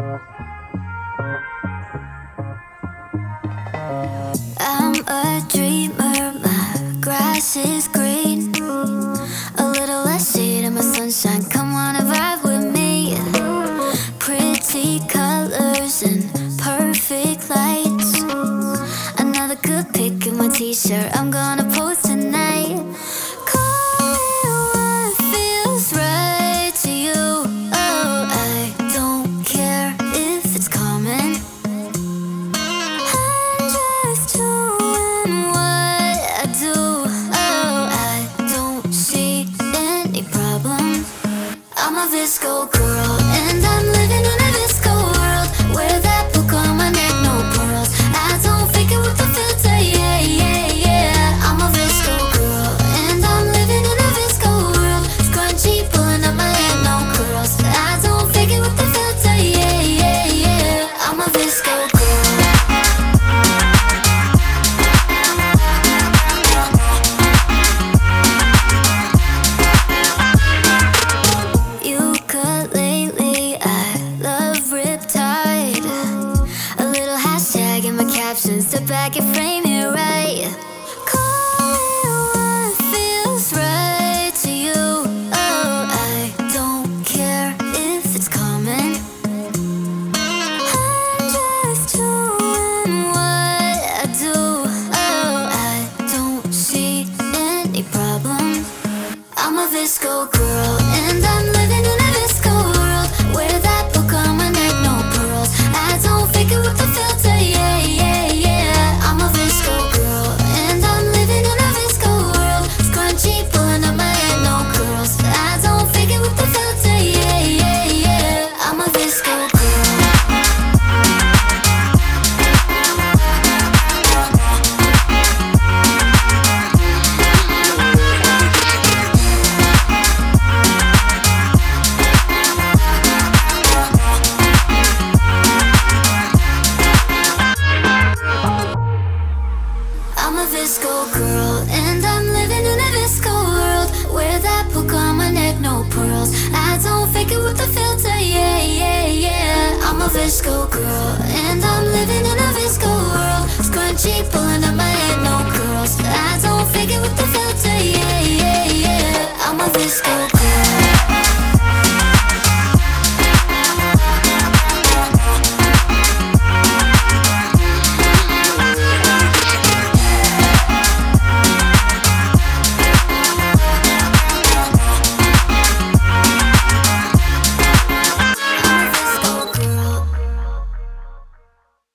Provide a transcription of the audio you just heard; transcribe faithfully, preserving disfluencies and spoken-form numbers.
I'm a dreamer, my grass is green. A little less shade in my sunshine, come on and vibe with me. Pretty colors and perfect lights. Another good pick in my t-shirt, I'm gonna post tonight. Call it what feels right to you. Oh, I don't care if it's common. I'm just doing what I do. Oh, I don't see any problem. I'm a Visco girl, and I'm living in a Visco world. Wear that book on my neck, no pearls. I don't fake it with the filter, yeah, yeah, yeah. I'm a Visco girl, and I'm living in a Visco world. Scrunchy pulling up my hair, no curls. I don't fake it with the filter, yeah, yeah, yeah. I'm a Visco girl. Ukulele, I love Riptide. A little hashtag in my captions to back and frame it right. Call it what feels right to you. Oh, I don't care if it's common. I'm just doing what I do. Oh, I don't see any problem. I'm a Visco girl, and I'm living in a Visco world. Wear that book on my neck, no pearls. I don't fake it with the filter, yeah, yeah, yeah. I'm a Visco girl, and I'm living in a Visco world. Scrunchy pulling up my hair, no curls. I don't fake it with the filter, yeah, yeah, yeah. I'm a Visco girl. I'm a Visco girl, and I'm living in a Visco world. Wear that book on my neck, no pearls. I don't fake it with the filter, yeah, yeah, yeah. I'm a Visco girl, and I'm living in a Visco world. Scrunchy pulling up my head, no curls. I don't fake it with the filter, yeah, yeah, yeah. I'm a Visco girl.